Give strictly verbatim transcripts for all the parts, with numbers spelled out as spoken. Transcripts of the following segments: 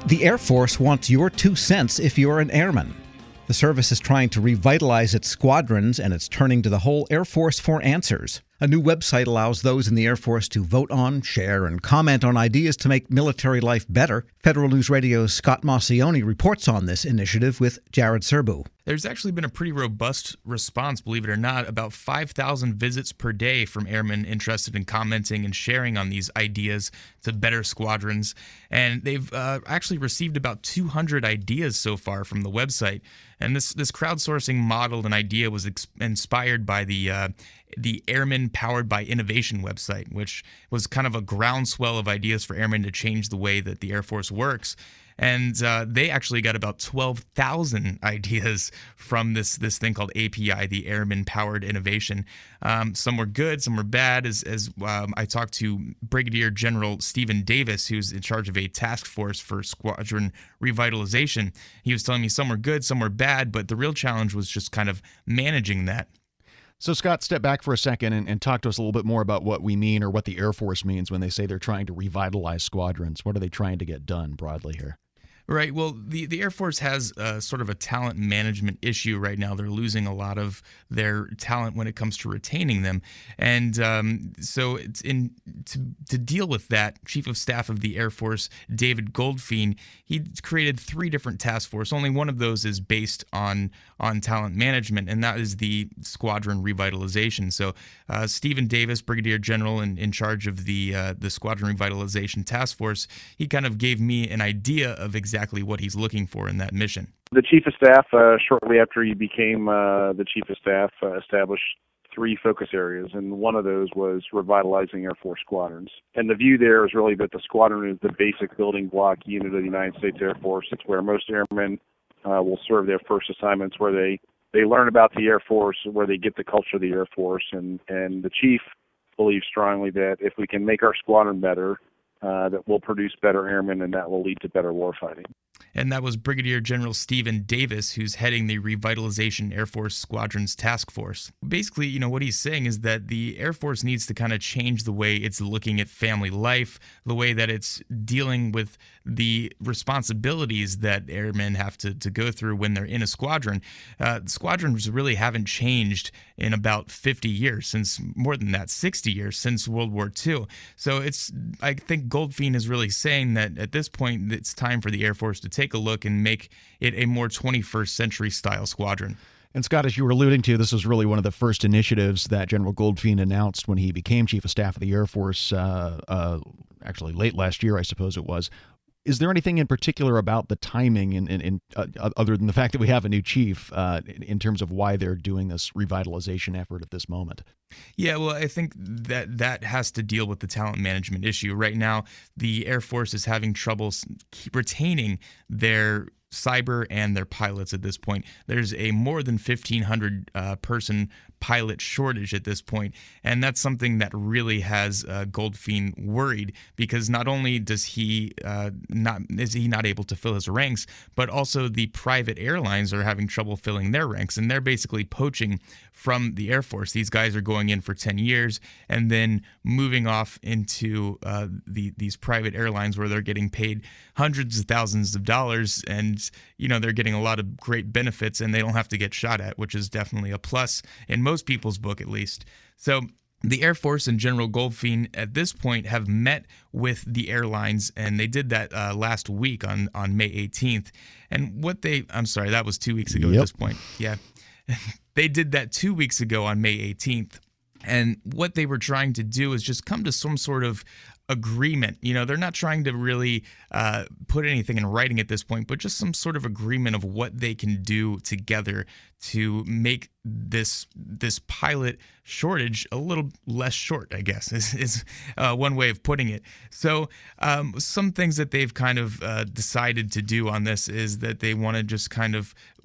The Air Force wants your two cents if you're an airman. The service is trying to revitalize its squadrons, and it's turning to the whole Air Force for answers. A new website allows those in the Air Force to vote on, share, and comment on ideas to make military life better. Federal News Radio's Scott Maucione reports on this initiative with Jared Serbu. There's actually been a pretty robust response, believe it or not, about five thousand visits per day from airmen interested in commenting and sharing on these ideas to better squadrons. And they've uh, actually received about two hundred ideas so far from the website. And this this crowdsourcing model and idea was ex- inspired by the uh, the Airmen Powered by Innovation website, which was kind of a groundswell of ideas for airmen to change the way that the Air Force works. And uh, they actually got about twelve thousand ideas from this this thing called A P I, the Airmen Powered Innovation. Um, some were good, some were bad. As, as um, I talked to Brigadier General Stephen Davis, who's in charge of a task force for squadron revitalization, he was telling me some were good, some were bad, but the real challenge was just kind of managing that. So, Scott, step back for a second and, and talk to us a little bit more about what we mean or what the Air Force means when they say they're trying to revitalize squadrons. What are they trying to get done broadly here? Right. Well, the, the Air Force has uh, sort of a talent management issue right now. They're losing a lot of their talent when it comes to retaining them. And um, so it's in to, to deal with that, Chief of Staff of the Air Force, David Goldfein, he created three different task forces. Only one of those is based on, on talent management, and that is the squadron revitalization. So uh, Stephen Davis, Brigadier General in, in charge of the, uh, the Squadron Revitalization Task Force, he kind of gave me an idea of exactly exactly what he's looking for in that mission. The Chief of Staff, uh, shortly after he became uh, the Chief of Staff, uh, established three focus areas, and one of those was revitalizing Air Force squadrons. And the view there is really that the squadron is the basic building block unit of the United States Air Force. It's where most airmen uh, will serve their first assignments, where they, they learn about the Air Force, where they get the culture of the Air Force. And, and the Chief believes strongly that if we can make our squadron better, Uh, that will produce better airmen, and that will lead to better warfighting. And that was Brigadier General Stephen Davis, who's heading the Revitalization Air Force Squadrons Task Force. Basically, you know, what he's saying is that the Air Force needs to kind of change the way it's looking at family life, the way that it's dealing with the responsibilities that airmen have to, to go through when they're in a squadron. Uh, squadrons really haven't changed in about fifty years, since more than that, sixty years, since World War Two. So it's, I think Goldfein is really saying that at this point, it's time for the Air Force to take a look and make it a more twenty-first century style squadron. And Scott, as you were alluding to, this was really one of the first initiatives that General Goldfein announced when he became Chief of Staff of the Air Force, uh, uh, actually late last year, I suppose it was. Is there anything in particular about the timing, in, in, in, uh, other than the fact that we have a new chief, uh, in, in terms of why they're doing this revitalization effort at this moment? Yeah, well, I think that that has to deal with the talent management issue. Right now, the Air Force is having trouble retaining their cyber and their pilots at this point. There's a more than fifteen hundred uh, person pilot shortage at this point, and that's something that really has uh, Goldfein worried, because not only does he uh, not is he not able to fill his ranks, but also the private airlines are having trouble filling their ranks, and they're basically poaching from the Air Force. These guys are going in for ten years and then moving off into uh, the these private airlines where they're getting paid hundreds of thousands of dollars, and you know they're getting a lot of great benefits, and they don't have to get shot at, which is definitely a plus in most people's book, at least. So the Air Force and General Goldfein at this point have met with the airlines, and they did that uh, last week on, on May eighteenth. And what they, I'm sorry, that was two weeks ago yep. at this point. Yeah. They did that two weeks ago on May eighteenth. And what they were trying to do is just come to some sort of agreement. You know, they're not trying to really uh, put anything in writing at this point, but just some sort of agreement of what they can do together to make this this pilot shortage a little less short, I guess, is, is uh, one way of putting it. So um, some things that they've kind of uh, decided to do on this is that they want to just kind of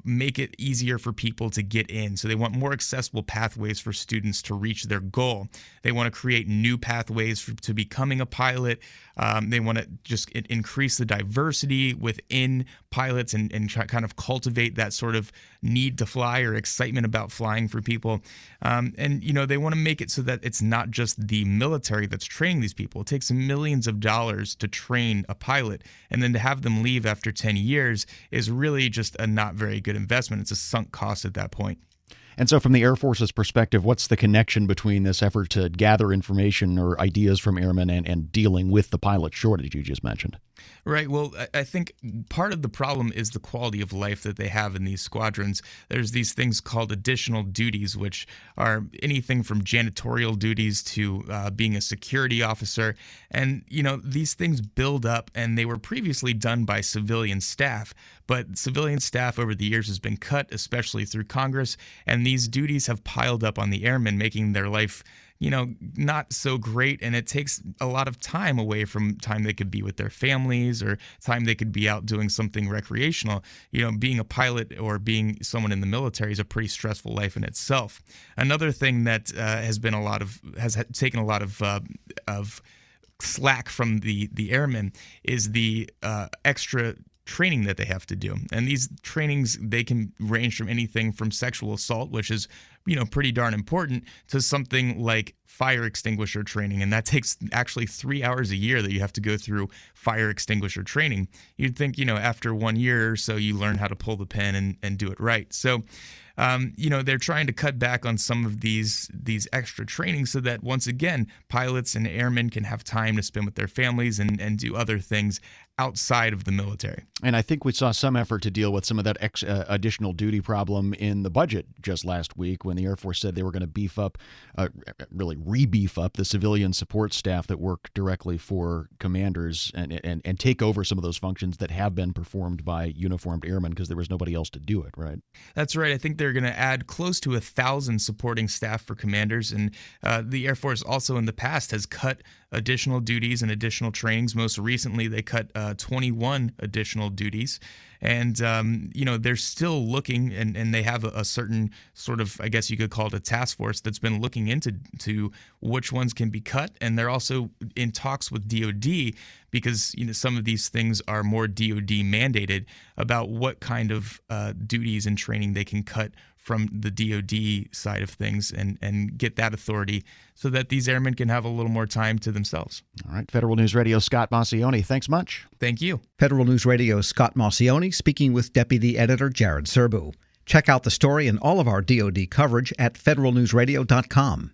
make it easier for people to get in. So they want more accessible pathways for students to reach their goal. They want to create new pathways for, to becoming a pilot. Um, they want to just increase the diversity within pilots and, and try, kind of cultivate that sort of need to fly or excitement about flying for people. Um, and, you know, they want to make it so that it's not just the military that's training these people. It takes millions of dollars to train a pilot, and then to have them leave after ten years is really just a not very good investment. It's a sunk cost at that point. And so from the Air Force's perspective, what's the connection between this effort to gather information or ideas from airmen and, and dealing with the pilot shortage you just mentioned? Right. Well, I think part of the problem is the quality of life that they have in these squadrons. There's these things called additional duties, which are anything from janitorial duties to uh, being a security officer. And, you know, these things build up, and they were previously done by civilian staff. But civilian staff over the years has been cut, especially through Congress. And these duties have piled up on the airmen, making their life, you know, not so great. And it takes a lot of time away from time they could be with their families or time they could be out doing something recreational. You know, being a pilot or being someone in the military is a pretty stressful life in itself. Another thing that uh, has been a lot of, has taken a lot of, uh, of slack from the, the airmen is the uh, extra training that they have to do. And these trainings, they can range from anything from sexual assault, which is, you know, pretty darn important, to something like fire extinguisher training. And that takes actually three hours a year that you have to go through fire extinguisher training. You'd think, you know, after one year or so, you learn how to pull the pin and, and do it right. So, um, you know, they're trying to cut back on some of these these extra trainings so that, once again, pilots and airmen can have time to spend with their families and, and do other things outside of the military. And I think we saw some effort to deal with some of that ex, uh, additional duty problem in the budget just last week when the Air Force said they were going to beef up, uh, really re-beef up the civilian support staff that work directly for commanders and, and, and take over some of those functions that have been performed by uniformed airmen because there was nobody else to do it, right? That's right. I think they're going to add close to a thousand supporting staff for commanders. And uh, the Air Force also in the past has cut additional duties and additional trainings. Most recently, they cut uh, twenty-one additional duties. And, um, you know, they're still looking, and, and they have a, a certain sort of, I guess you could call it a task force that's been looking into to which ones can be cut. And they're also in talks with D O D because, you know, some of these things are more D O D mandated about what kind of uh, duties and training they can cut from the D O D side of things and, and get that authority so that these airmen can have a little more time to themselves. All right. Federal News Radio, Scott Maucione, thanks much. Thank you. Federal News Radio's Scott Maucione speaking with Deputy Editor Jared Serbu. Check out the story and all of our D O D coverage at federal news radio dot com.